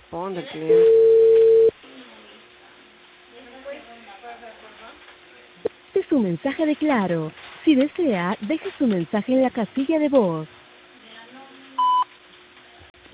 responde el cliente. Este es su mensaje de Claro. Si desea, deje su mensaje en la casilla de voz.